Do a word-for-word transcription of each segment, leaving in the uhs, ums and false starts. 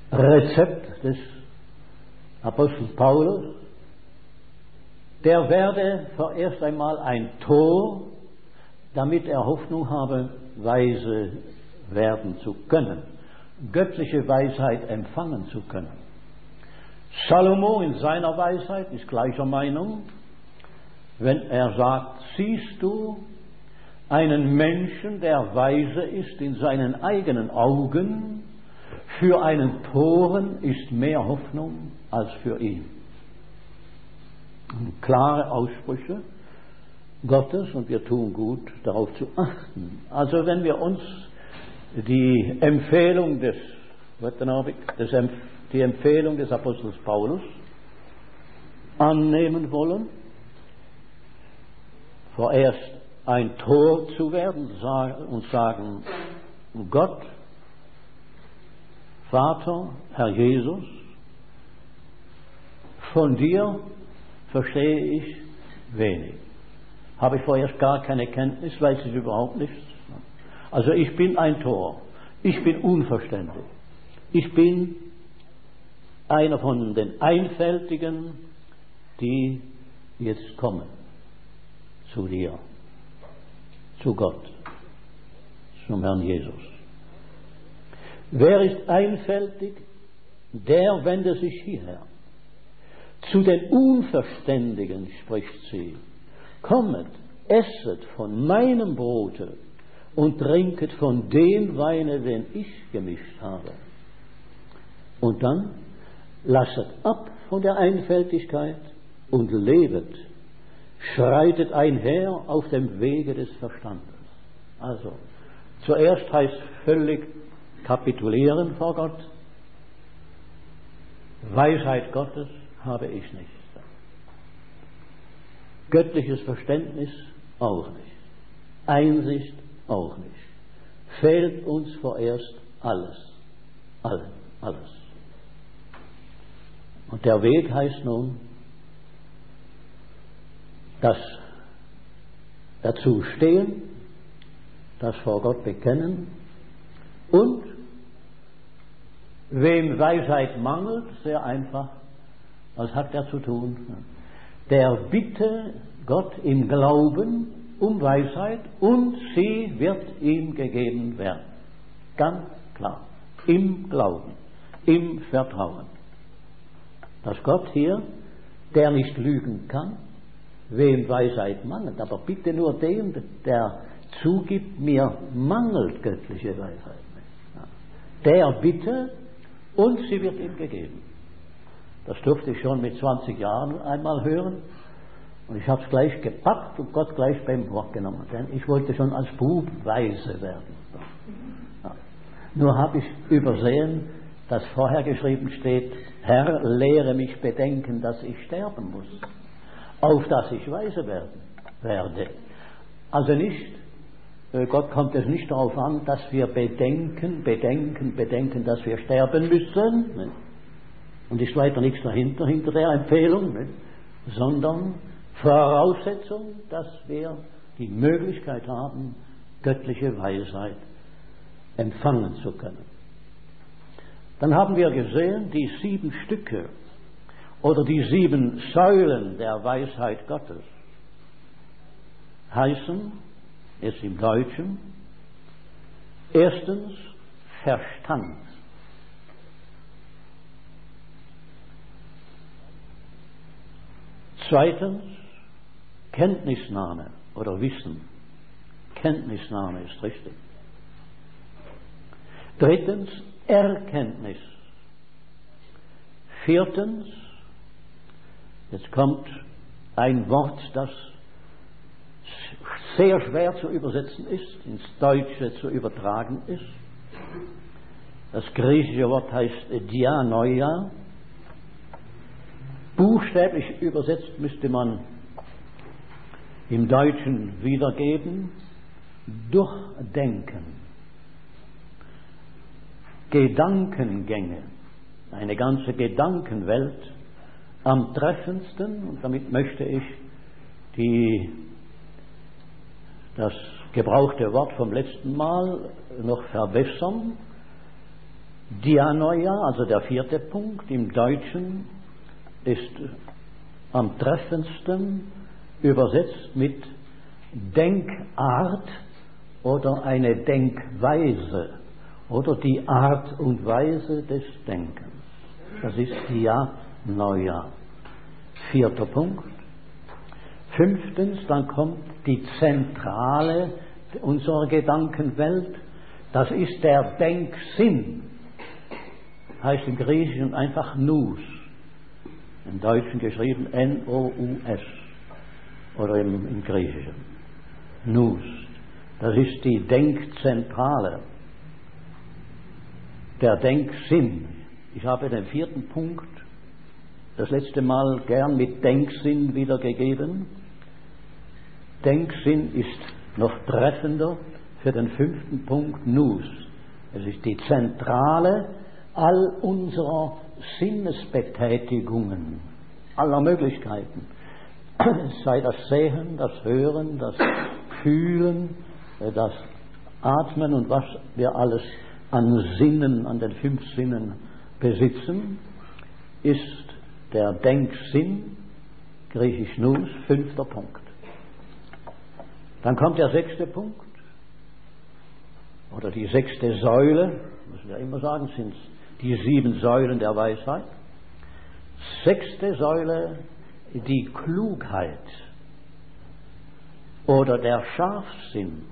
Rezept des Apostels Paulus, der werde vorerst einmal ein Tor, damit er Hoffnung habe, weise werden zu können, göttliche Weisheit empfangen zu können. Salomo in seiner Weisheit ist gleicher Meinung, wenn er sagt, siehst du einen Menschen, der weise ist in seinen eigenen Augen, für einen Toren ist mehr Hoffnung als für ihn. Klare Aussprüche Gottes, und wir tun gut, darauf zu achten. Also wenn wir uns die Empfehlung des, des die Empfehlung des Apostels Paulus annehmen wollen, vorerst ein Tor zu werden und sagen, Gott, Vater, Herr Jesus, von dir verstehe ich wenig. Habe ich vorerst gar keine Kenntnis, weiß ich überhaupt nichts. Also ich bin ein Tor, ich bin unverständig, ich bin einer von den Einfältigen, die jetzt kommen zu dir, zu Gott, zum Herrn Jesus. Wer ist einfältig? Der wende sich hierher. Zu den Unverständigen spricht sie, kommet, esset von meinem Brote und trinket von dem Weine, den ich gemischt habe. Und dann lasset ab von der Einfältigkeit und lebet, schreitet einher auf dem Wege des Verstandes. Also, zuerst heißt völlig kapitulieren vor Gott. Weisheit Gottes habe ich nicht. Göttliches Verständnis auch nicht. Einsicht auch nicht. Fehlt uns vorerst alles. Allen, alles. Und der Weg heißt nun, das dazu stehen, das vor Gott bekennen und wem Weisheit mangelt, sehr einfach, was hat er zu tun? Der bitte Gott im Glauben um Weisheit und sie wird ihm gegeben werden. Ganz klar. Im Glauben, im Vertrauen. Dass Gott hier, der nicht lügen kann, wem Weisheit mangelt, aber bitte nur dem, der zugibt, mir mangelt göttliche Weisheit. Der bitte und sie wird ihm gegeben. Das durfte ich schon mit zwanzig Jahren einmal hören und ich habe es gleich gepackt und Gott gleich beim Wort genommen, denn ich wollte schon als Bub weise werden. Ja. Nur habe ich übersehen, dass vorher geschrieben steht, Herr, lehre mich bedenken, dass ich sterben muss, auf dass ich weise werden werde. Also nicht, Gott kommt es nicht darauf an, dass wir bedenken, bedenken, bedenken, dass wir sterben müssen. Nicht? Und ist weiter nichts dahinter, hinter der Empfehlung, nicht? Sondern Voraussetzung, dass wir die Möglichkeit haben, göttliche Weisheit empfangen zu können. Dann haben wir gesehen, die sieben Stücke oder die sieben Säulen der Weisheit Gottes heißen, jetzt im Deutschen, erstens Verstand. Zweitens Kenntnisnahme oder Wissen. Kenntnisnahme ist richtig. Drittens Erkenntnis. Viertens, jetzt kommt ein Wort, das sehr schwer zu übersetzen ist, ins Deutsche zu übertragen ist. Das griechische Wort heißt Dianoia. Buchstäblich übersetzt müsste man im Deutschen wiedergeben, durchdenken. Gedankengänge, eine ganze Gedankenwelt am treffendsten, und damit möchte ich die, das gebrauchte Wort vom letzten Mal noch verbessern, Dianoia, also der vierte Punkt im Deutschen, ist am treffendsten übersetzt mit Denkart oder eine Denkweise oder die Art und Weise des Denkens. Das ist Dianoia. Vierter Punkt. Fünftens, dann kommt die Zentrale unserer Gedankenwelt. Das ist der Denksinn. Heißt im Griechischen einfach Nous. Im Deutschen geschrieben N O U S. Oder im, im Griechischen. Nous. Das ist die Denkzentrale. Der Denksinn. Ich habe den vierten Punkt das letzte Mal gern mit Denksinn wiedergegeben. Denksinn ist noch treffender für den fünften Punkt Nous. Es ist die Zentrale all unserer Sinnesbetätigungen, aller Möglichkeiten. Sei das Sehen, das Hören, das Fühlen, das Atmen und was wir alles an Sinnen, an den fünf Sinnen besitzen, ist der Denksinn, griechisch Nous, fünfter Punkt. Dann kommt der sechste Punkt, oder die sechste Säule, müssen wir immer sagen, sind die sieben Säulen der Weisheit. Sechste Säule, die Klugheit oder der Scharfsinn,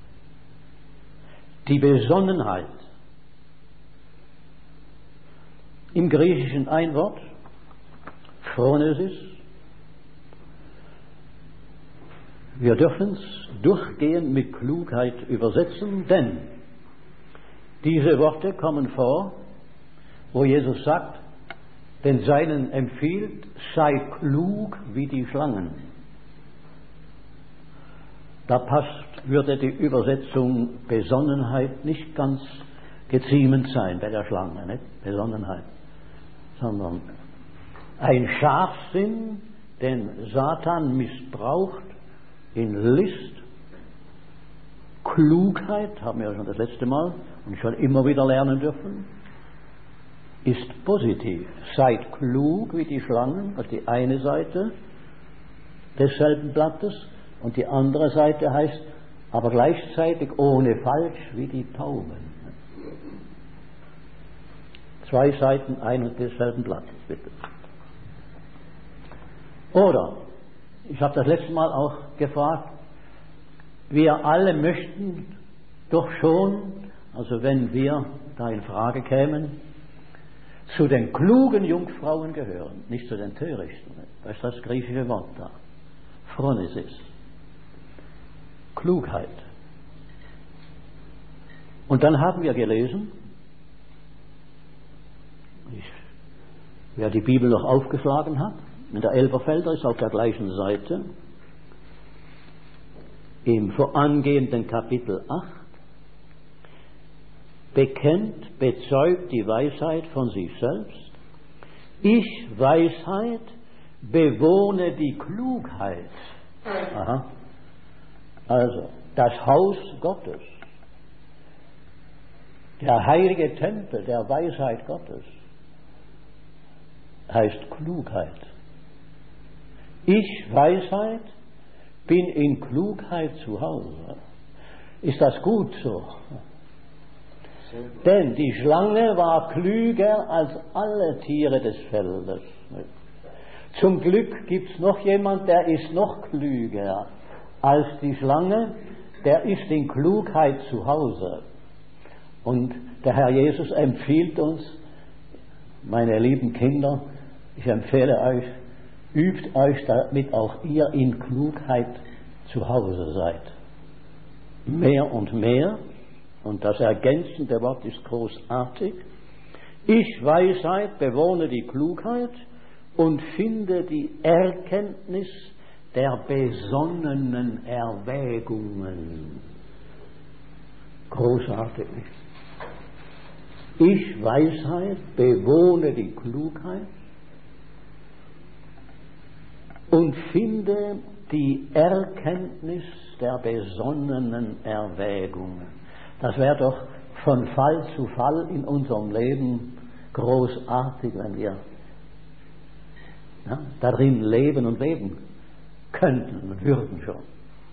die Besonnenheit. Im Griechischen ein Wort, Phronesis. Wir dürfen es durchgehend mit Klugheit übersetzen, denn diese Worte kommen vor, wo Jesus sagt, den Seinen empfiehlt, sei klug wie die Schlangen. Da passt, würde die Übersetzung Besonnenheit nicht ganz geziemend sein bei der Schlange, nicht? Besonnenheit, sondern ein Scharfsinn, den Satan missbraucht in List, Klugheit, haben wir ja schon das letzte Mal und schon immer wieder lernen dürfen, ist positiv. Seid klug wie die Schlangen, das ist die eine Seite desselben Blattes, und die andere Seite heißt, aber gleichzeitig ohne falsch wie die Tauben. Zwei Seiten ein und desselben Blattes, bitte. Oder, ich habe das letzte Mal auch gefragt, wir alle möchten doch schon, also wenn wir da in Frage kämen, zu den klugen Jungfrauen gehören, nicht zu den törichten. Das ist das griechische Wort da. Phronesis. Klugheit. Und dann haben wir gelesen, ich, wer die Bibel noch aufgeschlagen hat, in der Elberfelder ist auf der gleichen Seite, im vorangehenden Kapitel acht, bekennt, bezeugt die Weisheit von sich selbst. Ich, Weisheit, bewohne die Klugheit. Aha. Also, das Haus Gottes, der heilige Tempel der Weisheit Gottes, heißt Klugheit. Ich, Weisheit, bin in Klugheit zu Hause. Ist das gut so? Denn die Schlange war klüger als alle Tiere des Feldes. Zum Glück gibt es noch jemand, der ist noch klüger als die Schlange, der ist in Klugheit zu Hause. Und der Herr Jesus empfiehlt uns, meine lieben Kinder, ich empfehle euch, übt euch, damit auch ihr in Klugheit zu Hause seid. Mehr und mehr. Und das ergänzende Wort ist großartig. Ich, Weisheit, bewohne die Klugheit und finde die Erkenntnis der besonnenen Erwägungen. Großartig. Ich, Weisheit, bewohne die Klugheit und finde die Erkenntnis der besonnenen Erwägungen. Das wäre doch von Fall zu Fall in unserem Leben großartig, wenn wir ja, darin leben und leben könnten und würden schon.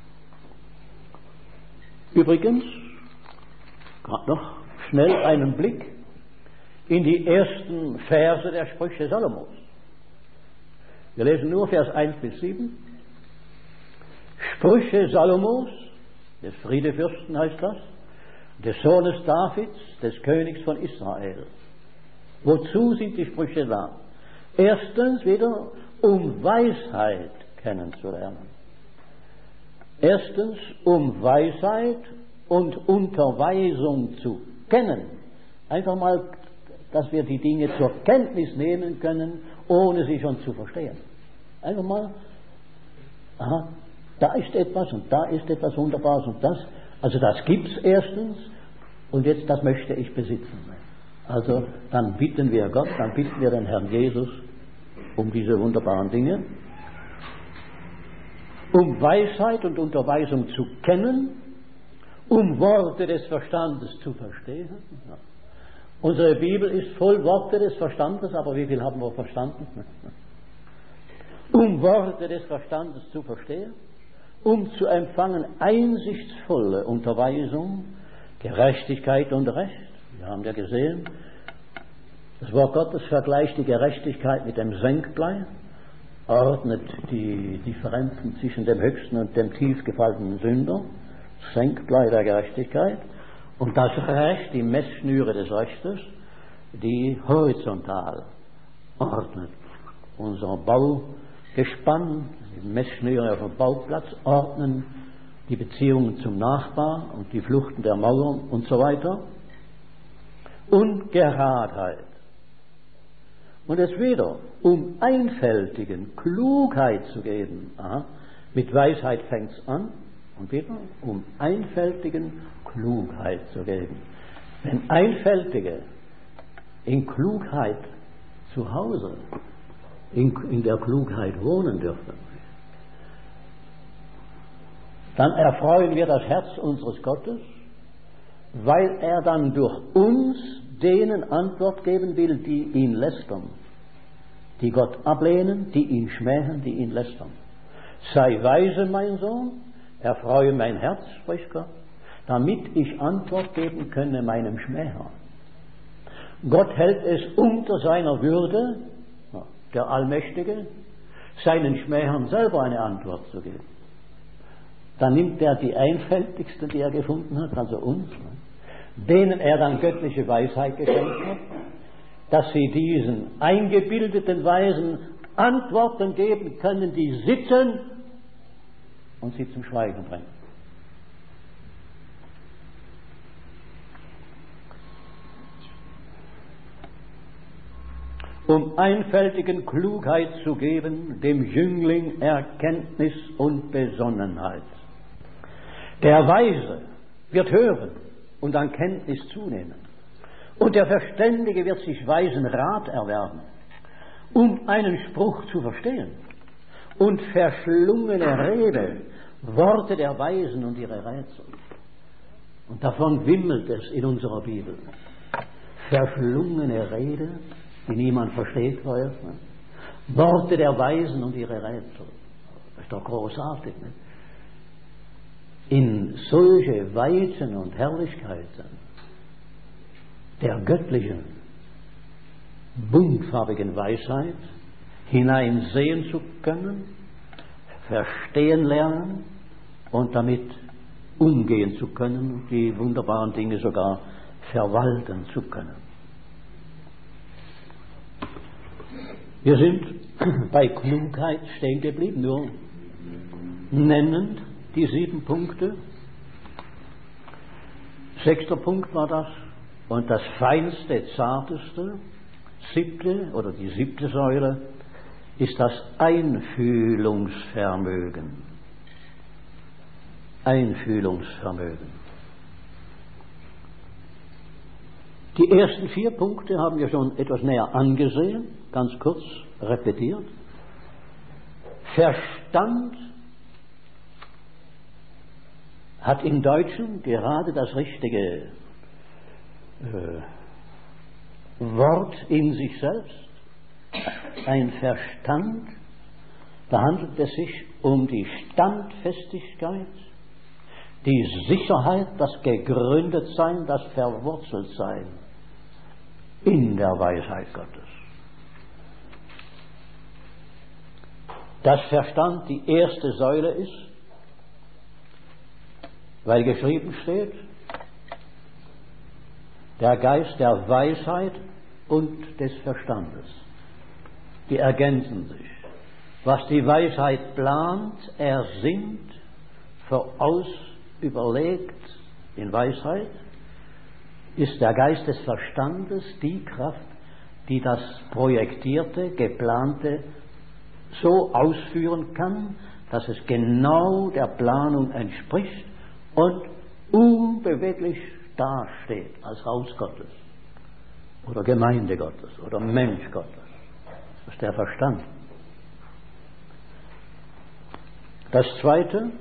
Übrigens, gerade noch schnell einen Blick in die ersten Verse der Sprüche Salomos. Wir lesen nur Vers eins bis sieben. Sprüche Salomos, des Friedefürsten heißt das, des Sohnes Davids, des Königs von Israel. Wozu sind die Sprüche da? Erstens wieder, um Weisheit kennenzulernen. Erstens, um Weisheit und Unterweisung zu kennen. Einfach mal, dass wir die Dinge zur Kenntnis nehmen können, ohne sie schon zu verstehen. Einfach mal, aha, da ist etwas und da ist etwas Wunderbares und das. Also das gibt es erstens und jetzt das möchte ich besitzen. Also dann bitten wir Gott, dann bitten wir den Herrn Jesus um diese wunderbaren Dinge. Um Weisheit und Unterweisung zu kennen, um Worte des Verstandes zu verstehen. Ja. Unsere Bibel ist voll Worte des Verstandes, aber wie viel haben wir verstanden? Um Worte des Verstandes zu verstehen, um zu empfangen einsichtsvolle Unterweisung, Gerechtigkeit und Recht. Wir haben ja gesehen, das Wort Gottes vergleicht die Gerechtigkeit mit dem Senkblei, ordnet die Differenzen zwischen dem höchsten und dem tief gefallenen Sünder, Senkblei der Gerechtigkeit, und das Recht, die Messschnüre des Rechtes, die horizontal ordnet. Unser Baugespann, die Messschnüre auf dem Bauplatz ordnen die Beziehungen zum Nachbar und die Fluchten der Mauern und so weiter. Und Geradheit. Und es wieder, um Einfältigen Klugheit zu geben. Aha, mit Weisheit fängt es an. Und wieder, um Einfältigen Klugheit zu geben. Wenn Einfältige in Klugheit zu Hause, in, in der Klugheit wohnen dürfen, dann erfreuen wir das Herz unseres Gottes, weil er dann durch uns denen Antwort geben will, die ihn lästern, die Gott ablehnen, die ihn schmähen, die ihn lästern. Sei weise, mein Sohn, erfreue mein Herz, spricht Gott, damit ich Antwort geben könne meinem Schmäher. Gott hält es unter seiner Würde, der Allmächtige, seinen Schmähern selber eine Antwort zu geben. Dann nimmt er die einfältigsten, die er gefunden hat, also uns, denen er dann göttliche Weisheit geschenkt hat, dass sie diesen eingebildeten Weisen Antworten geben können, die sitzen und sie zum Schweigen bringen. Um einfältigen Klugheit zu geben, dem Jüngling Erkenntnis und Besonnenheit. Der Weise wird hören und an Kenntnis zunehmen. Und der Verständige wird sich weisen Rat erwerben, um einen Spruch zu verstehen. Und verschlungene Rede, Worte der Weisen und ihre Rätsel. Und davon wimmelt es in unserer Bibel. Verschlungene Rede, die niemand versteht vorerst. Ne? Worte der Weisen und ihre Rätsel. Das ist doch großartig. Ne? In solche Weiten und Herrlichkeiten der göttlichen, buntfarbigen Weisheit hineinsehen zu können, verstehen lernen und damit umgehen zu können, die wunderbaren Dinge sogar verwalten zu können. Wir sind bei Klugheit stehen geblieben, nur nennend die sieben Punkte. Sechster Punkt war das. Und das feinste, zarteste, siebte oder die siebte Säule ist das Einfühlungsvermögen. Einfühlungsvermögen. Die ersten vier Punkte haben wir schon etwas näher angesehen, ganz kurz repetiert. Verstand hat im Deutschen gerade das richtige Wort in sich selbst, ein Verstand. Da handelt es sich um die Standfestigkeit, die Sicherheit, das Gegründetsein, das Verwurzeltsein in der Weisheit Gottes. Dass Verstand die erste Säule ist, weil geschrieben steht, der Geist der Weisheit und des Verstandes. Die ergänzen sich. Was die Weisheit plant, ersinnt, vorausüberlegt in Weisheit, ist der Geist des Verstandes die Kraft, die das Projektierte, Geplante so ausführen kann, dass es genau der Planung entspricht und unbeweglich dasteht als Haus Gottes oder Gemeinde Gottes oder Mensch Gottes. Das ist der Verstand. Das Zweite,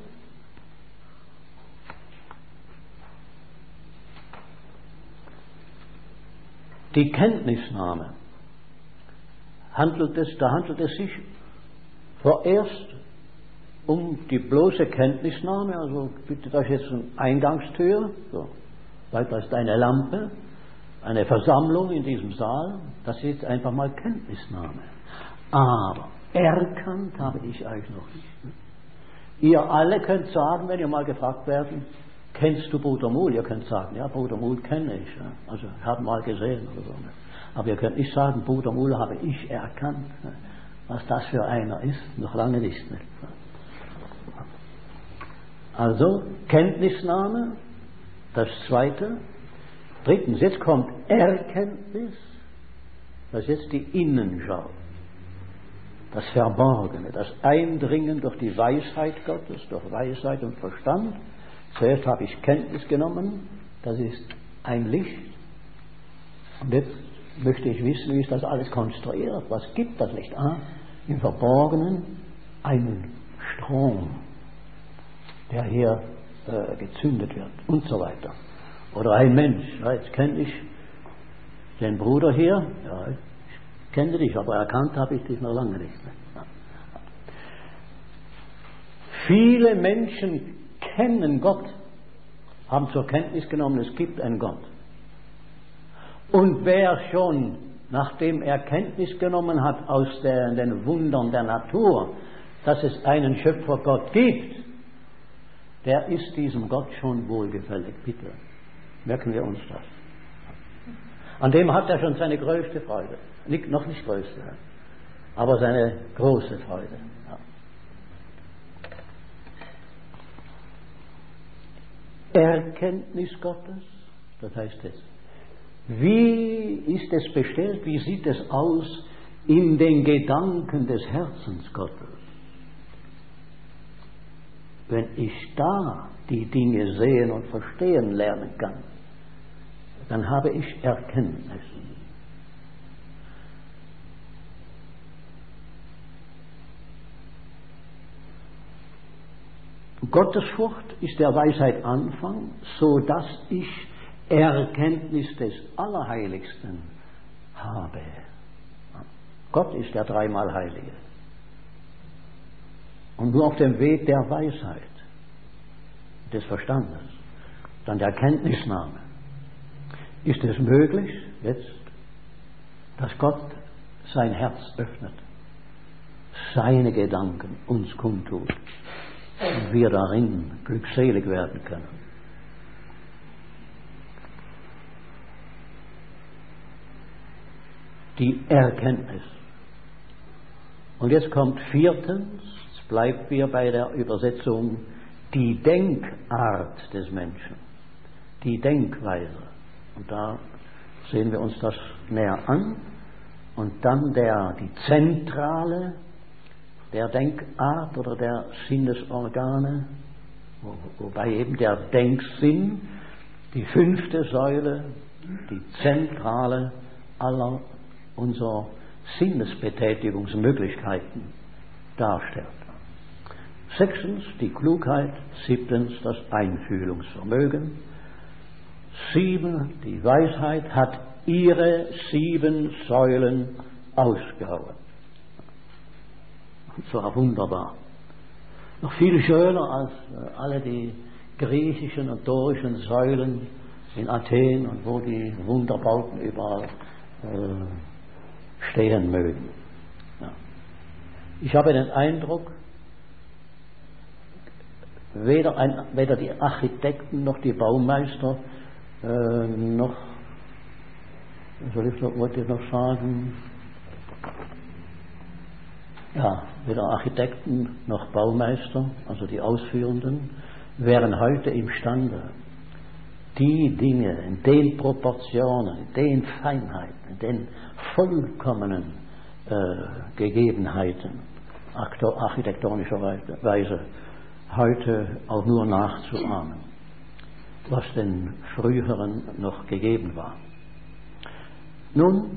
die Kenntnisnahme. Handelt es, da handelt es sich vorerst um die bloße Kenntnisnahme, also bitte, das ist jetzt eine Eingangstür, so, weiter ist eine Lampe, eine Versammlung in diesem Saal, das ist jetzt einfach mal Kenntnisnahme. Aber erkannt habe ich euch noch nicht. Ihr alle könnt sagen, wenn ihr mal gefragt werden, kennst du Bruder Muhl? Ihr könnt sagen, ja, Bruder Muhl kenne ich, ja. Also ich habe mal gesehen oder so. Aber ihr könnt nicht sagen, Bruder Muhl habe ich erkannt. Was das für einer ist, noch lange nicht. Also Kenntnisnahme, das Zweite. Drittens, jetzt kommt Erkenntnis, das ist jetzt die Innenschau, das Verborgene, das Eindringen durch die Weisheit Gottes, durch Weisheit und Verstand. Zuerst habe ich Kenntnis genommen, das ist ein Licht. Und jetzt möchte ich wissen, wie ist das alles konstruiert, was gibt das Licht? Ah, im Verborgenen einen Strom, der hier äh, gezündet wird und so weiter. Oder ein Mensch, ja, jetzt kenne ich den Bruder hier, ja, ich kenne dich, aber erkannt habe ich dich noch lange nicht. Ja. Viele Menschen kennen Gott, haben zur Kenntnis genommen, es gibt einen Gott. Und wer schon, nachdem er Kenntnis genommen hat aus der, den Wundern der Natur, dass es einen Schöpfer Gott gibt, der ist diesem Gott schon wohlgefällig, bitte. Merken wir uns das. An dem hat er schon seine größte Freude. Nicht, noch nicht größte, aber seine große Freude. Ja. Erkenntnis Gottes, das heißt es. Wie ist es bestellt, wie sieht es aus in den Gedanken des Herzens Gottes? Wenn ich da die Dinge sehen und verstehen lernen kann, dann habe ich Erkenntnis. Gottesfurcht ist der Weisheit Anfang, so dass ich Erkenntnis des Allerheiligsten habe. Gott ist der dreimal Heilige. Und nur auf dem Weg der Weisheit, des Verstandes, dann der Kenntnisnahme, ist es möglich, jetzt, dass Gott sein Herz öffnet, seine Gedanken uns kundtut und wir darin glückselig werden können. Die Erkenntnis. Und jetzt kommt viertens, jetzt bleiben wir bei der Übersetzung, die Denkart des Menschen, die Denkweise. Und da sehen wir uns das näher an. Und dann der, die Zentrale der Denkart oder der Sinnesorgane, wo, wobei eben der Denksinn, die fünfte Säule, die Zentrale aller unserer Sinnesbetätigungsmöglichkeiten darstellt. Sechstens die Klugheit, siebtens das Einfühlungsvermögen, sieben die Weisheit hat ihre sieben Säulen ausgehauen. Das war wunderbar. Noch viel schöner als äh, alle die griechischen und dorischen Säulen in Athen und wo die Wunderbauten überall äh, stehen mögen. Ja. Ich habe den Eindruck, weder, ein, weder die Architekten noch die Baumeister äh, noch, was soll ich noch, wollte ich noch sagen, ja, weder Architekten noch Baumeister, also die Ausführenden, wären heute imstande, die Dinge in den Proportionen, in den Feinheiten, in den vollkommenen äh, Gegebenheiten architektonischer Weise heute auch nur nachzuahmen, was den früheren noch gegeben war. Nun,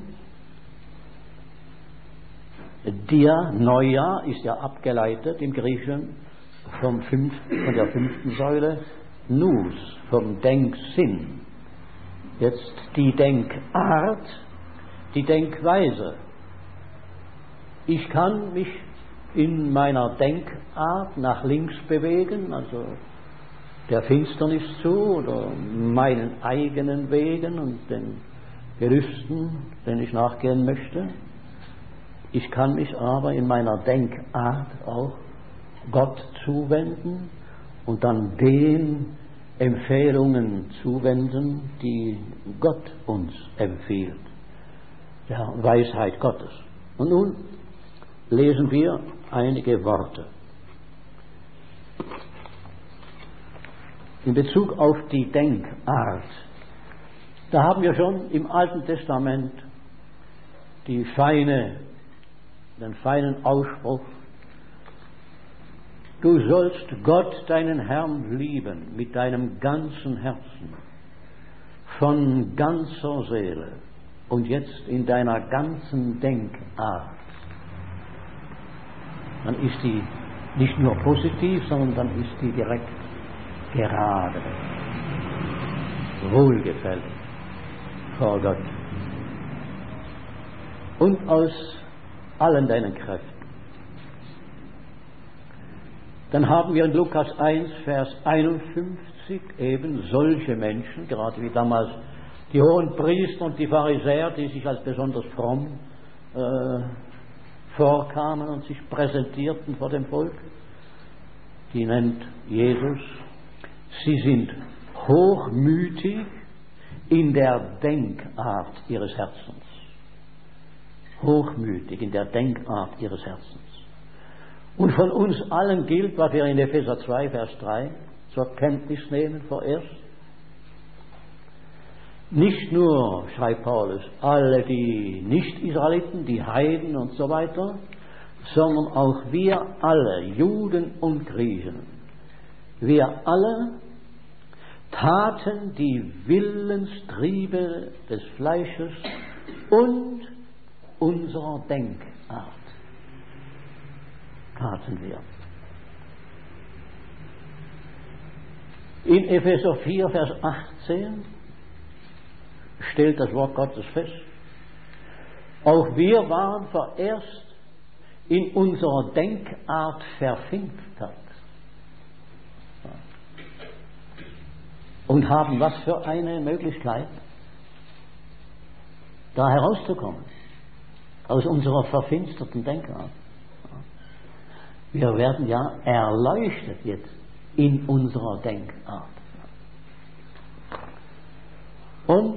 Dia, Neujahr, ist ja abgeleitet im Griechischen vom fünften, von der fünften Säule, Nous, vom Denksinn. Jetzt die Denkart, die Denkweise. Ich kann mich in meiner Denkart nach links bewegen, also der Finsternis zu oder meinen eigenen Wegen und den Gelüsten, denen ich nachgehen möchte. Ich kann mich aber in meiner Denkart auch Gott zuwenden und dann den Empfehlungen zuwenden, die Gott uns empfiehlt, der Weisheit Gottes. Und nun lesen wir einige Worte. In Bezug auf die Denkart, da haben wir schon im Alten Testament die feine, den feinen Ausspruch: Du sollst Gott, deinen Herrn, lieben mit deinem ganzen Herzen, von ganzer Seele und jetzt in deiner ganzen Denkart. Dann ist die nicht nur positiv, sondern dann ist die direkt gerade, wohlgefällig vor Gott. Und aus allen deinen Kräften. Dann haben wir in Lukas eins, Vers einundfünfzig eben solche Menschen, gerade wie damals die hohen Priester und die Pharisäer, die sich als besonders fromm äh, vorkamen und sich präsentierten vor dem Volk. Die nennt Jesus, sie sind hochmütig in der Denkart ihres Herzens. Hochmütig in der Denkart ihres Herzens. Und von uns allen gilt, was wir in Epheser zwei, Vers drei zur Kenntnis nehmen vorerst. Nicht nur, schreibt Paulus, alle die Nicht-Israeliten, die Heiden und so weiter, sondern auch wir alle, Juden und Griechen, wir alle taten die Willenstriebe des Fleisches und unserer Denkart. Taten wir. In Epheser vier, Vers achtzehn stellt das Wort Gottes fest: Auch wir waren vorerst in unserer Denkart verfinstert und haben was für eine Möglichkeit, da herauszukommen aus unserer verfinsterten Denkart. Wir werden ja erleuchtet jetzt in unserer Denkart. Und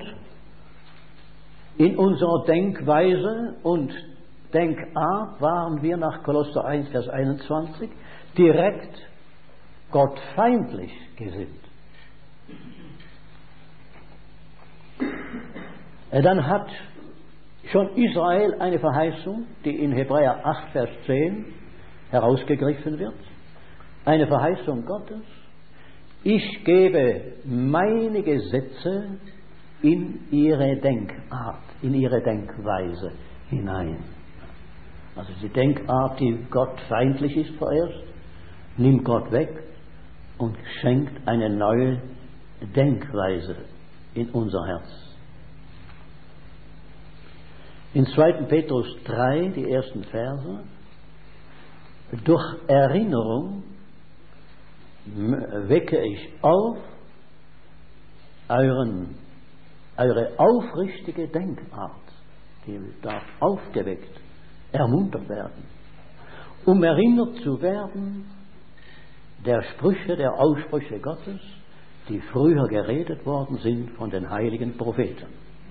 in unserer Denkweise und Denkart waren wir nach Kolosser eins, Vers einundzwanzig direkt gottfeindlich gesinnt. Dann hat schon Israel eine Verheißung, die in Hebräer acht, Vers zehn herausgegriffen wird. Eine Verheißung Gottes: Ich gebe meine Gesetze in ihre Denkart, in ihre Denkweise hinein. Also die Denkart, die Gott feindlich ist vorerst, nimmt Gott weg und schenkt eine neue Denkweise in unser Herz. In zweiten Petrus drei, die ersten Verse, durch Erinnerung wecke ich auf euren, eure aufrichtige Denkart, die darf aufgeweckt, ermuntert werden, um erinnert zu werden der Sprüche, der Aussprüche Gottes, die früher geredet worden sind von den heiligen Propheten.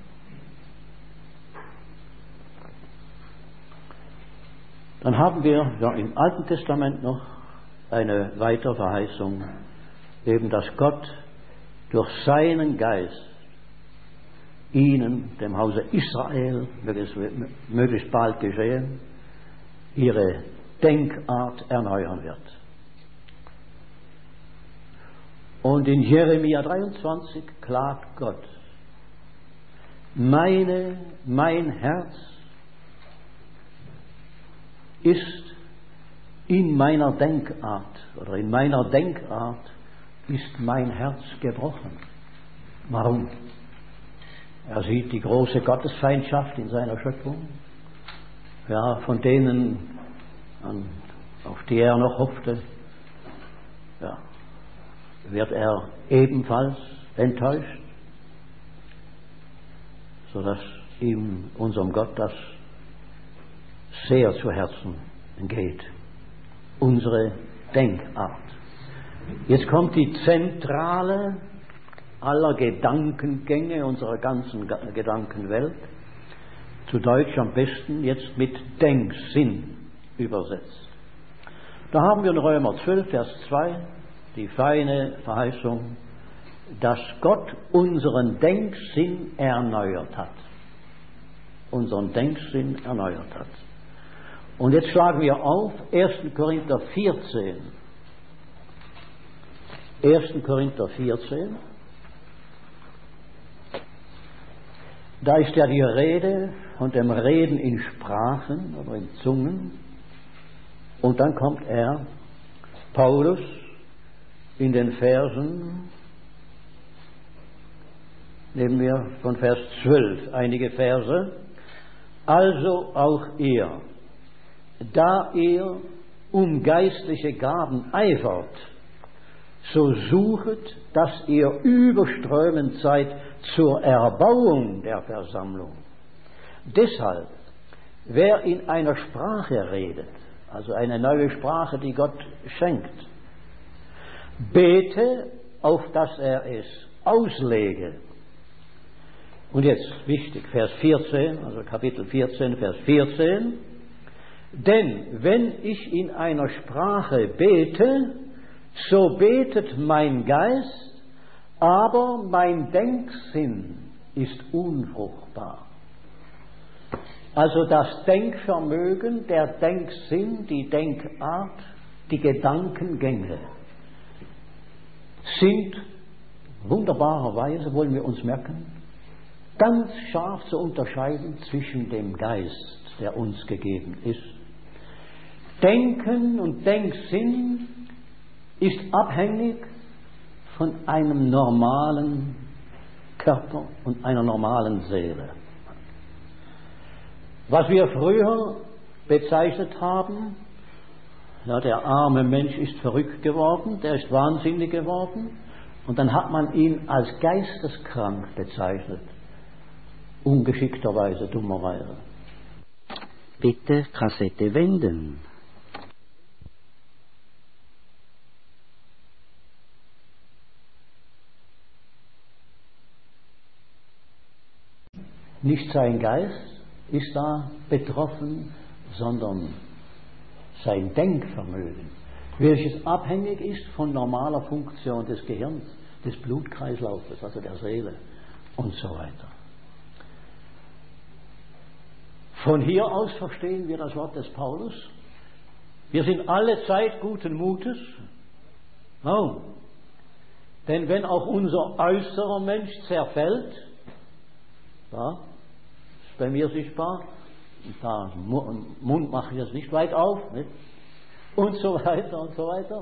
Dann haben wir ja im Alten Testament noch eine weitere Verheißung, eben dass Gott durch seinen Geist ihnen, dem Hause Israel, möglichst bald geschehen, ihre Denkart erneuern wird. Und in Jeremia dreiundzwanzig klagt Gott: Meine, mein Herz ist in meiner Denkart, oder in meiner Denkart ist mein Herz gebrochen. Warum? Er sieht die große Gottesfeindschaft in seiner Schöpfung, ja, von denen, an, auf die er noch hoffte, ja, wird er ebenfalls enttäuscht, sodass ihm, unserem Gott, das sehr zu Herzen geht. Unsere Denkart. Jetzt kommt die Zentrale aller Gedankengänge unserer ganzen Gedankenwelt, zu Deutsch am besten jetzt mit Denksinn übersetzt. Da haben wir in Römer zwölf, Vers zwei die feine Verheißung, dass Gott unseren Denksinn erneuert hat. Unseren Denksinn erneuert hat. Und jetzt schlagen wir auf ersten Korinther vierzehn. ersten Korinther vierzehn. Da ist ja die Rede von dem Reden in Sprachen oder in Zungen. Und dann kommt er, Paulus, in den Versen, nehmen wir von Vers zwölf einige Verse. Also auch ihr, da ihr um geistliche Gaben eifert, so suchet, dass ihr überströmend seid zur Erbauung der Versammlung. Deshalb, wer in einer Sprache redet, also eine neue Sprache, die Gott schenkt, bete, auf dass er es auslege. Und jetzt wichtig, Vers vierzehn, also Kapitel vierzehn, Vers vierzehn. Denn wenn ich in einer Sprache bete, so betet mein Geist, aber mein Denksinn ist unfruchtbar. Also das Denkvermögen, der Denksinn, die Denkart, die Gedankengänge sind wunderbarerweise, wollen wir uns merken, ganz scharf zu unterscheiden zwischen dem Geist, der uns gegeben ist. Denken und Denksinn ist abhängig von einem normalen Körper und einer normalen Seele. Was wir früher bezeichnet haben, ja, der arme Mensch ist verrückt geworden, der ist wahnsinnig geworden, und dann hat man ihn als geisteskrank bezeichnet, ungeschickterweise, dummerweise. Bitte Kassette wenden. Nicht sein Geist ist da betroffen, sondern sein Denkvermögen, welches abhängig ist von normaler Funktion des Gehirns, des Blutkreislaufes, also der Seele und so weiter. Von hier aus verstehen wir das Wort des Paulus. Wir sind alle Zeit guten Mutes. Oh. Denn wenn auch unser äußerer Mensch zerfällt, ja, ist bei mir sichtbar, da Mund mache ich jetzt nicht weit auf, nicht? Und so weiter und so weiter.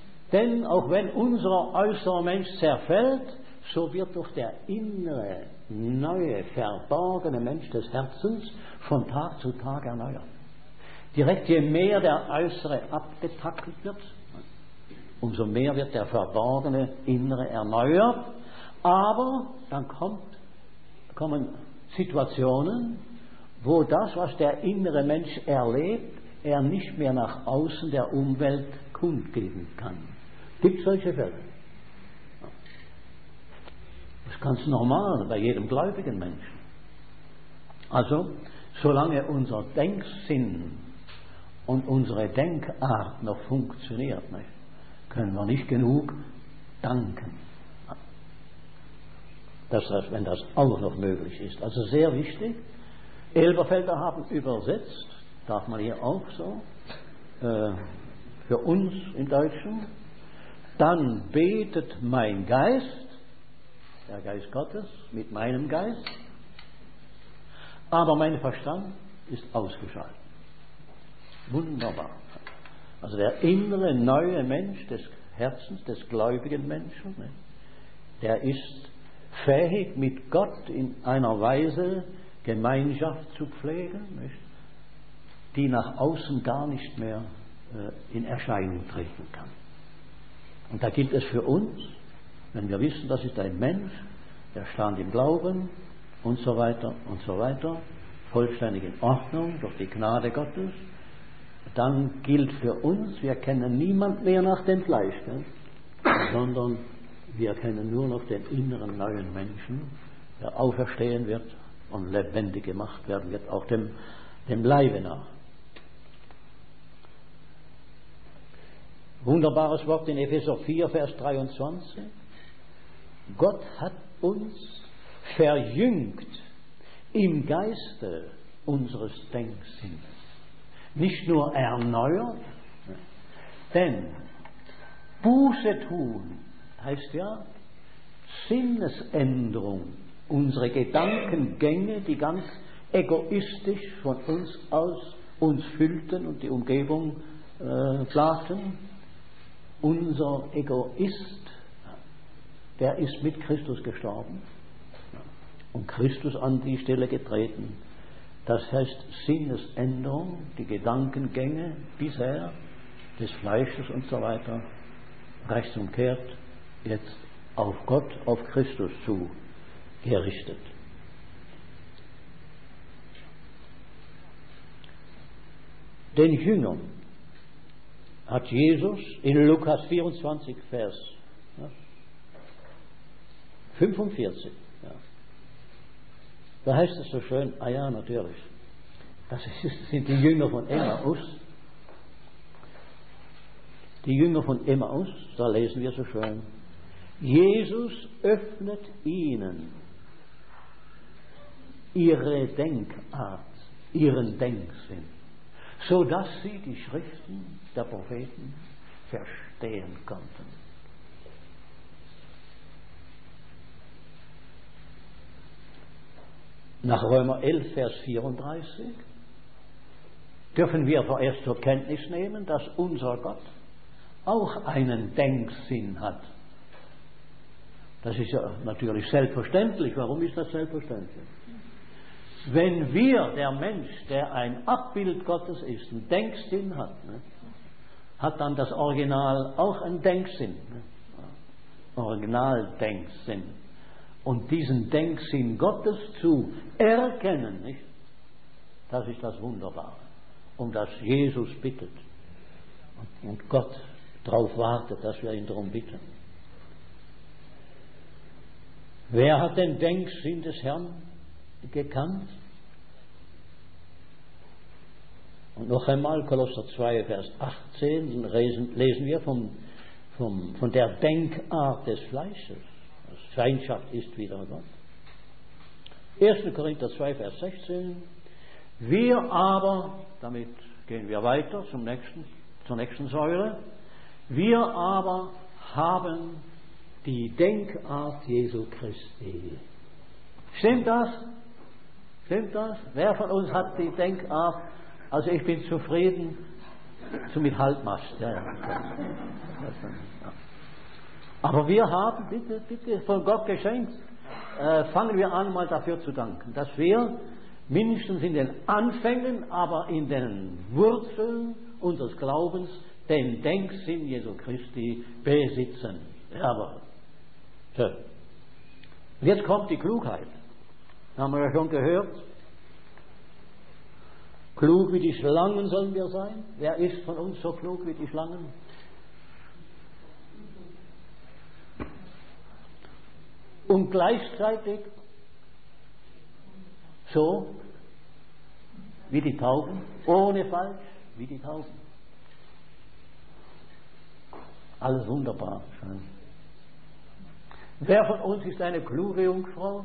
Denn auch wenn unser äußerer Mensch zerfällt, so wird doch der innere neue, verborgene Mensch des Herzens von Tag zu Tag erneuert. Direkt je mehr der Äußere abgetackelt wird, umso mehr wird der verborgene Innere erneuert. Aber dann kommt, kommen Situationen, wo das, was der innere Mensch erlebt, er nicht mehr nach außen der Umwelt kundgeben kann. Gibt es solche Fälle? Das ist ganz normal bei jedem gläubigen Menschen. Also, solange unser Denksinn und unsere Denkart noch funktioniert, nicht, können wir nicht genug danken. Dass das, wenn das auch noch möglich ist. Also sehr wichtig. Elberfelder haben übersetzt, darf man hier auch so, äh, für uns im Deutschen, dann betet mein Geist, der Geist Gottes, mit meinem Geist, aber mein Verstand ist ausgeschaltet. Wunderbar. Also der innere, neue Mensch des Herzens, des gläubigen Menschen, ne, der ist fähig, mit Gott in einer Weise Gemeinschaft zu pflegen, nicht, die nach außen gar nicht mehr äh, in Erscheinung treten kann. Und da gilt es für uns, wenn wir wissen, das ist ein Mensch, der stand im Glauben und so weiter und so weiter, vollständig in Ordnung durch die Gnade Gottes, dann gilt für uns, wir kennen niemand mehr nach dem Fleisch, gell? Sondern wir kennen nur noch den inneren neuen Menschen, der auferstehen wird und lebendig gemacht werden wird, auch dem, dem Leibe nach. Wunderbares Wort in Epheser vier, Vers dreiundzwanzig. Gott hat uns verjüngt im Geiste unseres Denksinns. Nicht nur erneuert, denn Buße tun heißt ja Sinnesänderung. Unsere Gedankengänge, die ganz egoistisch von uns aus uns füllten und die Umgebung äh, plagten. Unser Egoist, der ist mit Christus gestorben und Christus an die Stelle getreten. Das heißt Sinnesänderung, die Gedankengänge bisher des Fleisches und so weiter, rechts umkehrt, jetzt auf Gott, auf Christus zu gerichtet. Den Jüngern hat Jesus in Lukas vierundzwanzig, Vers ja, fünfundvierzig, ja, da heißt es so schön, ah ja, natürlich, das sind die Jünger von Emmaus. Die Jünger von Emmaus, da lesen wir so schön, Jesus öffnet ihnen ihre Denkart, ihren Denksinn, so dass sie die Schriften der Propheten verstehen konnten. Nach Römer elf, Vers vierunddreißig dürfen wir vorerst zur Kenntnis nehmen, dass unser Gott auch einen Denksinn hat. Das ist ja natürlich selbstverständlich. Warum ist das selbstverständlich? Wenn wir, der Mensch, der ein Abbild Gottes ist, einen Denksinn hat, ne, hat dann das Original auch einen Denksinn. Ne? Originaldenksinn. Und diesen Denksinn Gottes zu erkennen, nicht? Das ist das Wunderbare, um das Jesus bittet. Und Gott darauf wartet, dass wir ihn darum bitten. Wer hat den Denksinn des Herrn gekannt? Und noch einmal, Kolosser zwei, Vers achtzehn, lesen wir vom, vom, von der Denkart des Fleisches. Das Feindschaft ist wieder Gott. erster Korinther zwei, Vers sechzehn. Wir aber, damit gehen wir weiter zum nächsten, zur nächsten Säule, wir aber haben die Denkart Jesu Christi. Stimmt das? Stimmt das? Wer von uns hat die Denkart? Also ich bin zufrieden, so mit Halbmast. Ja, ja. Aber wir haben, bitte, bitte, von Gott geschenkt, äh, fangen wir an, mal dafür zu danken, dass wir mindestens in den Anfängen, aber in den Wurzeln unseres Glaubens den Denksinn Jesu Christi besitzen. Jawohl. So. Und jetzt kommt die Klugheit. Haben wir ja schon gehört. Klug wie die Schlangen sollen wir sein. Wer ist von uns so klug wie die Schlangen? Und gleichzeitig so wie die Tauben, ohne falsch wie die Tauben. Alles wunderbar. Schön. Wer von uns ist eine kluge Jungfrau?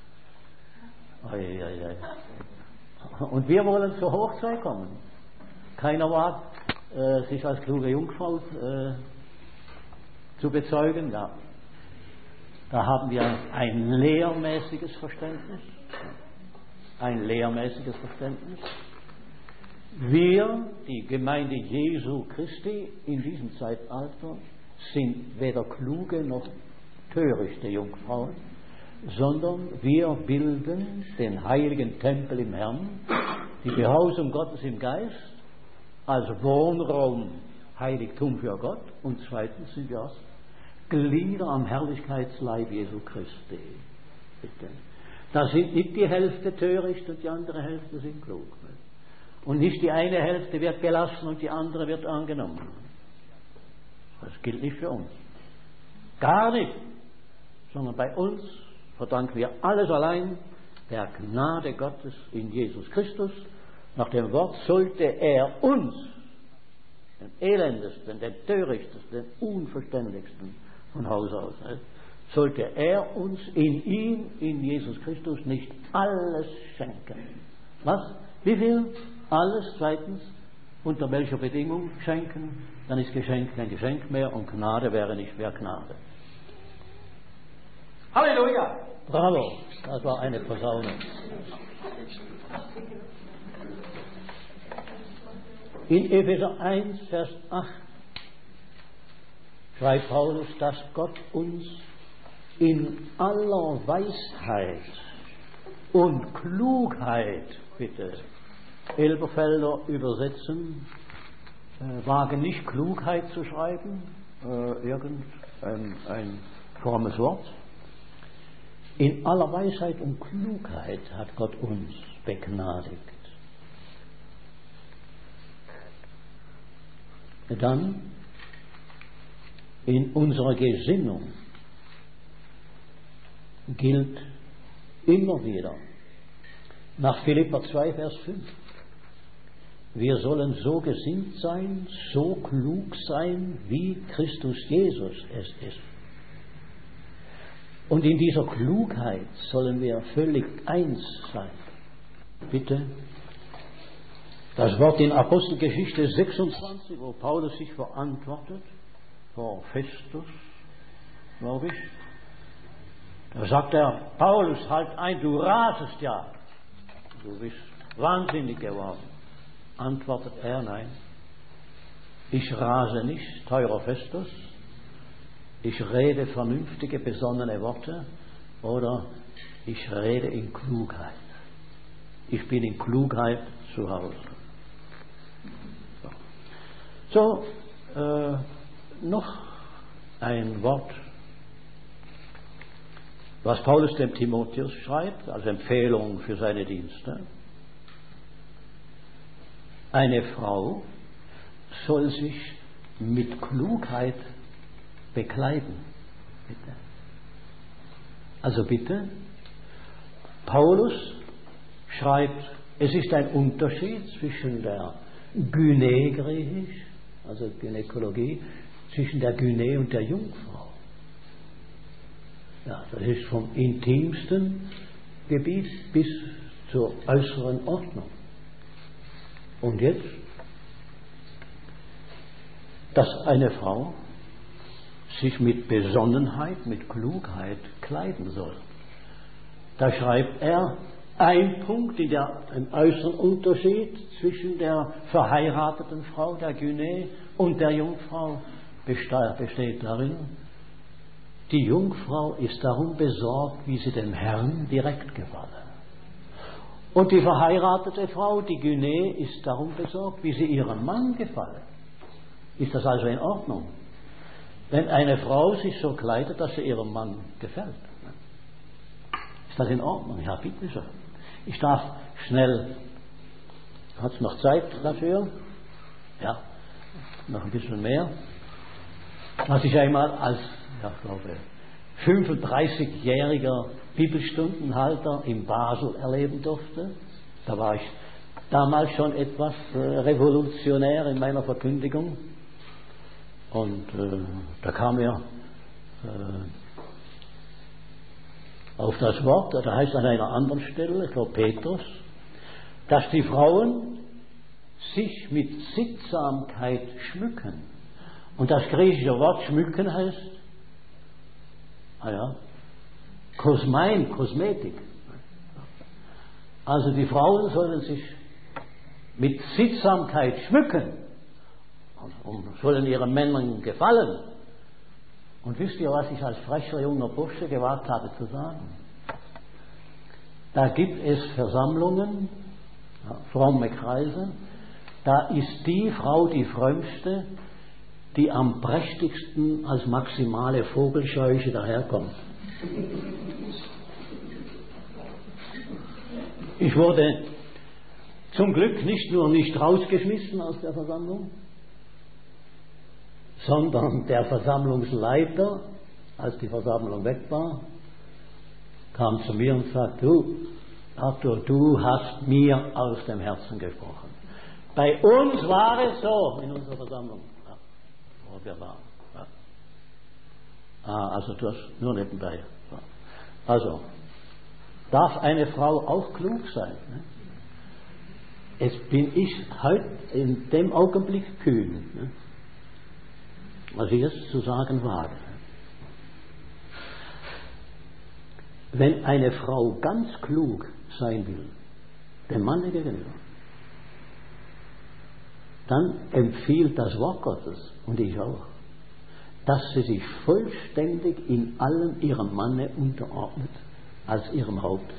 Ei, ei, ei. Und wir wollen zur Hochzeit kommen. Keiner wagt, äh, sich als kluge Jungfrau äh, zu bezeugen. Ja. Da haben wir ein lehrmäßiges Verständnis. Ein lehrmäßiges Verständnis. Wir, die Gemeinde Jesu Christi in diesem Zeitalter, sind weder kluge noch törichte Jungfrauen, sondern wir bilden den heiligen Tempel im Herrn, die Behausung Gottes im Geist, als Wohnraum, Heiligtum für Gott, und zweitens sind wir Glieder am Herrlichkeitsleib Jesu Christi. Bitte. Da sind nicht die Hälfte töricht und die andere Hälfte sind klug. Und nicht die eine Hälfte wird gelassen und die andere wird angenommen. Das gilt nicht für uns. Gar nicht. Sondern bei uns verdanken wir alles allein der Gnade Gottes in Jesus Christus. Nach dem Wort sollte er uns, den elendesten, den törichtesten, den unverständigsten von Haus aus, sollte er uns in ihm, in Jesus Christus, nicht alles schenken. Was? Wie viel? Alles. Zweitens, unter welcher Bedingung schenken? Dann ist Geschenk kein Geschenk mehr und Gnade wäre nicht mehr Gnade. Halleluja! Bravo! Das war eine Posaune. In Epheser eins, Vers acht schreibt Paulus, dass Gott uns in aller Weisheit und Klugheit, bitte, Elberfelder übersetzen, äh, wagen nicht Klugheit zu schreiben, äh, irgendein ein frommes Wort. In aller Weisheit und Klugheit hat Gott uns begnadigt. Dann in unserer Gesinnung gilt immer wieder nach Philipper zwei, Vers fünf. Wir sollen so gesinnt sein, so klug sein, wie Christus Jesus es ist. Und in dieser Klugheit sollen wir völlig eins sein. Bitte. Das Wort in Apostelgeschichte sechsundzwanzig, wo Paulus sich verantwortet vor Festus, glaube ich. Da sagt er, Paulus, halt ein, du rasest ja. Du bist wahnsinnig geworden. Antwortet er, nein. Ich rase nicht, teurer Festus. Ich rede vernünftige, besonnene Worte oder ich rede in Klugheit. Ich bin in Klugheit zu Hause. So, so äh, noch ein Wort, was Paulus dem Timotheus schreibt, als Empfehlung für seine Dienste. Eine Frau soll sich mit Klugheit bekleiden. Bitte. Also bitte, Paulus schreibt, es ist ein Unterschied zwischen der Gyne griechisch, also Gynäkologie, zwischen der Gyne und der Jungfrau. Ja, das ist vom intimsten Gebiet bis zur äußeren Ordnung. Und jetzt, dass eine Frau sich mit Besonnenheit, mit Klugheit kleiden soll. Da schreibt er, ein Punkt, in der, ein äußeren Unterschied zwischen der verheirateten Frau, der Gyne, und der Jungfrau besteht darin, Die Jungfrau ist darum besorgt, wie sie dem Herrn direkt gefalle. Und die verheiratete Frau, die Gyne, ist darum besorgt, wie sie ihrem Mann gefalle. Ist das also in Ordnung? Wenn eine Frau sich so kleidet, dass sie ihrem Mann gefällt. Ist das in Ordnung? Ja, bitte so. Ich darf schnell, hat es noch Zeit dafür? Ja, noch ein bisschen mehr. Was ich einmal als, ja, ich glaube, fünfunddreißigjähriger Bibelstundenhalter in Basel erleben durfte. Da war ich damals schon etwas äh, revolutionär in meiner Verkündigung. Und äh, da kam er äh, auf das Wort, da heißt an einer anderen Stelle, ich glaube Petrus, dass die Frauen sich mit Sittsamkeit schmücken. Und das griechische Wort schmücken heißt, ah ja, Kosmein, Kosmetik. Also die Frauen sollen sich mit Sittsamkeit schmücken und sollen ihren Männern gefallen. Und wisst ihr, was ich als frecher junger Bursche gewagt habe zu sagen? Da gibt es Versammlungen, ja, fromme Kreise, da ist die Frau die frömmste, die am prächtigsten als maximale Vogelscheuche daherkommt. Ich wurde zum Glück nicht nur nicht rausgeschmissen aus der Versammlung, sondern der Versammlungsleiter, als die Versammlung weg war, kam zu mir und sagte, du, Arthur, du hast mir aus dem Herzen gesprochen. Bei uns war es so, in unserer Versammlung. Ja, wo wir waren. Ja. Ah, also das nur nebenbei. Ja. Also, darf eine Frau auch klug sein? Ne? Jetzt bin ich heute in dem Augenblick kühn, ne? Was ich jetzt zu sagen wage. Wenn eine Frau ganz klug sein will, dem Mann gegenüber, dann empfiehlt das Wort Gottes, und ich auch, dass sie sich vollständig in allem ihrem Manne unterordnet, als ihrem Haupt.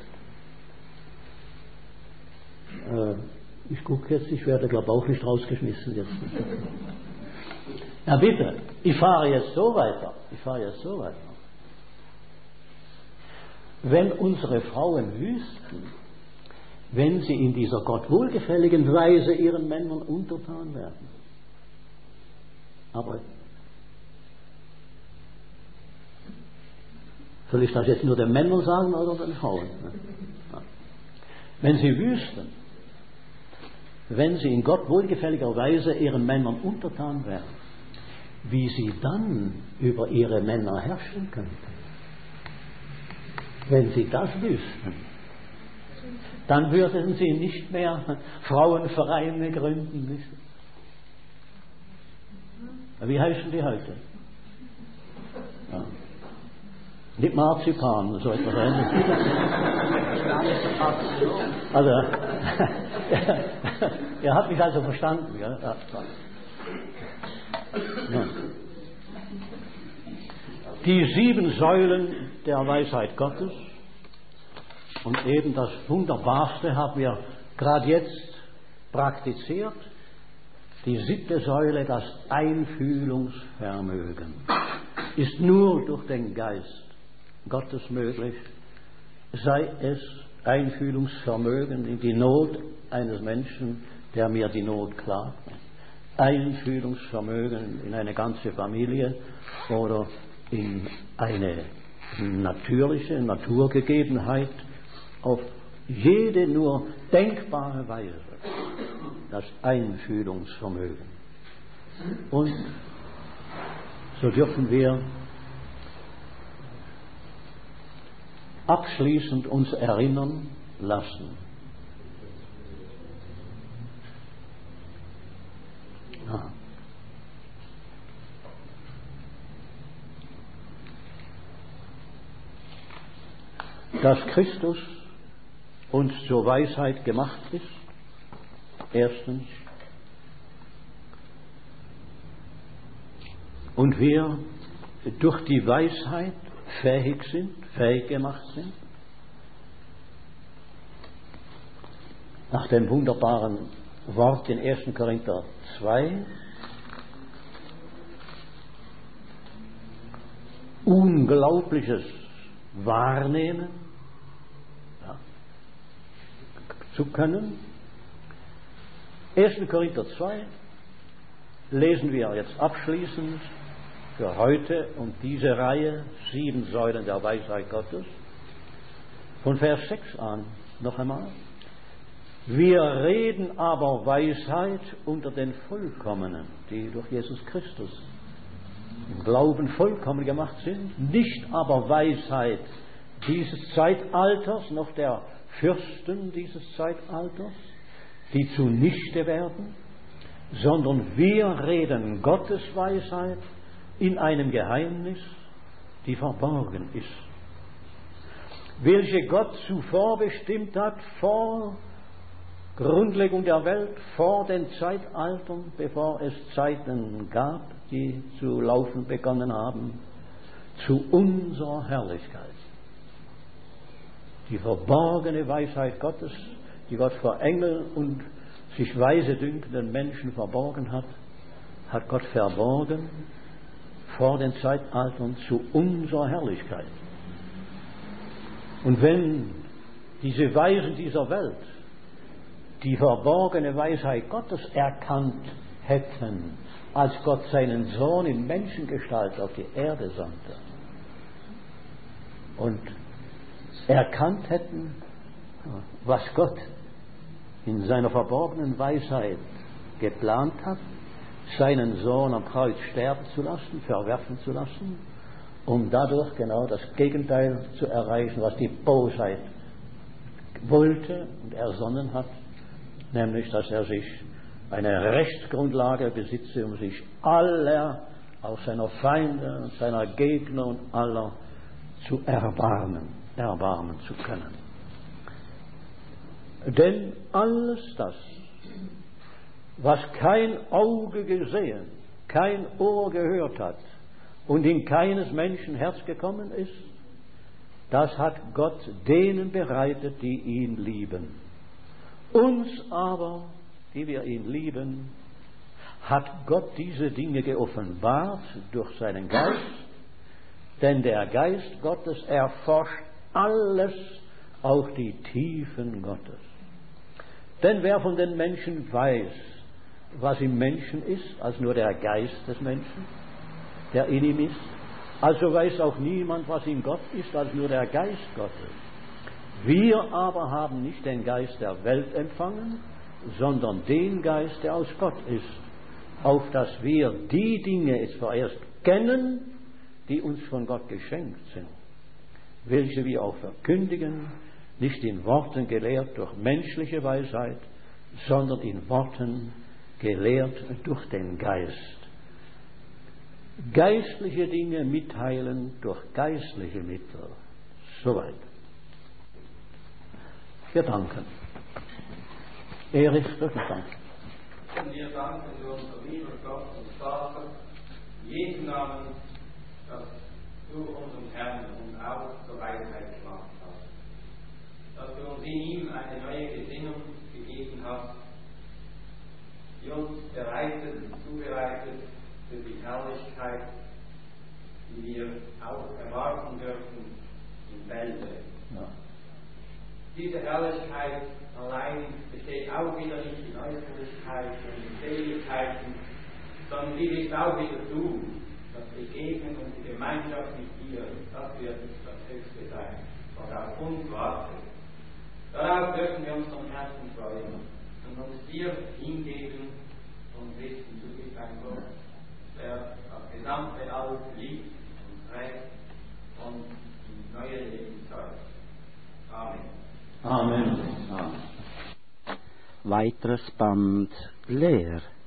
Äh, ich gucke jetzt, ich werde glaube auch nicht rausgeschmissen jetzt. Ja bitte, ich fahre jetzt so weiter, ich fahre jetzt so weiter. Wenn unsere Frauen wüssten, wenn sie in dieser Gott wohlgefälligen Weise ihren Männern untertan werden. Aber soll ich das jetzt nur den Männern sagen oder den Frauen? Wenn sie wüssten, wenn sie in Gott wohlgefälliger Weise ihren Männern untertan werden, wie sie dann über ihre Männer herrschen könnten. Wenn sie das wüssten, dann würden sie nicht mehr Frauenvereine gründen. Nicht? Wie heißen die heute? Ja. Nicht Marzipan, so etwas ähnliches. Also, ihr habt mich also verstanden. Ja? Ja. Ja. Die sieben Säulen der Weisheit Gottes, und eben das Wunderbarste haben wir gerade jetzt praktiziert, die siebte Säule, das Einfühlungsvermögen, ist nur durch den Geist Gottes möglich, sei es Einfühlungsvermögen in die Not eines Menschen, der mir die Not klagt, Einfühlungsvermögen in eine ganze Familie oder in eine natürliche Naturgegebenheit auf jede nur denkbare Weise, das Einfühlungsvermögen. Und so dürfen wir abschließend uns erinnern lassen. Ja. Dass Christus uns zur Weisheit gemacht ist, erstens, und wir durch die Weisheit fähig sind, fähig gemacht sind. Nach dem wunderbaren Wort in ersten Korinther zwei, Unglaubliches wahrnehmen, ja, zu können. ersten Korinther zwei lesen wir jetzt abschließend für heute und diese Reihe, sieben Säulen der Weisheit Gottes, von Vers sechs an noch einmal. Wir reden aber Weisheit unter den Vollkommenen, die durch Jesus Christus im Glauben vollkommen gemacht sind, nicht aber Weisheit dieses Zeitalters, noch der Fürsten dieses Zeitalters, die zunichte werden, sondern wir reden Gottes Weisheit in einem Geheimnis, die verborgen ist, welche Gott zuvor bestimmt hat, vor Grundlegung der Welt, vor den Zeitaltern, bevor es Zeiten gab, die zu laufen begonnen haben, zu unserer Herrlichkeit. Die verborgene Weisheit Gottes, die Gott vor Engel und sich weise dünkenden Menschen verborgen hat, hat Gott verborgen vor den Zeitaltern zu unserer Herrlichkeit. Und wenn diese Weisen dieser Welt die verborgene Weisheit Gottes erkannt hätten, als Gott seinen Sohn in Menschengestalt auf die Erde sandte und erkannt hätten, was Gott in seiner verborgenen Weisheit geplant hat, seinen Sohn am Kreuz sterben zu lassen, verwerfen zu lassen, um dadurch genau das Gegenteil zu erreichen, was die Bosheit wollte und ersonnen hat, nämlich, dass er sich eine Rechtsgrundlage besitze, um sich aller, auch seiner Feinde, seiner Gegner und aller zu erbarmen, erbarmen zu können. Denn alles das, was kein Auge gesehen, kein Ohr gehört hat und in keines Menschen Herz gekommen ist, das hat Gott denen bereitet, die ihn lieben. Uns aber, die wir ihn lieben, hat Gott diese Dinge geoffenbart durch seinen Geist, denn der Geist Gottes erforscht alles, auch die Tiefen Gottes. Denn wer von den Menschen weiß, was im Menschen ist, als nur der Geist des Menschen, der in ihm ist, also weiß auch niemand, was in Gott ist, als nur der Geist Gottes. Wir aber haben nicht den Geist der Welt empfangen, sondern den Geist, der aus Gott ist, auf dass wir die Dinge jetzt vorerst kennen, die uns von Gott geschenkt sind, welche wir auch verkündigen, nicht in Worten gelehrt durch menschliche Weisheit, sondern in Worten gelehrt durch den Geist. Geistliche Dinge mitteilen durch geistliche Mittel. Soweit. Wir danken. Erich, bitte danken. Und wir danken für unser lieber Gott und Vater, in Jesu Namen, dass du unseren Herrn und auch zur Weisheit gemacht hast. Dass du uns in ihm eine neue Gesinnung gegeben hast, die uns bereitet und zubereitet für die Herrlichkeit, die wir auch erwarten dürfen im Felde. Ja. Diese Herrlichkeit allein besteht auch wieder nicht in Äußerlichkeit und in Seligkeiten, sondern die liegt auch wieder du, das Begegnen und die Gemeinschaft mit dir, das wird das Höchste sein, was auf uns wartet. Darauf dürfen wir uns vom Herzen freuen und uns dir hingeben und wissen, du bist ein Gott, der das gesamte Alles liebt und trägt und in neue Leben zeugt. Amen. Amen. Amen. Weiteres Band leer.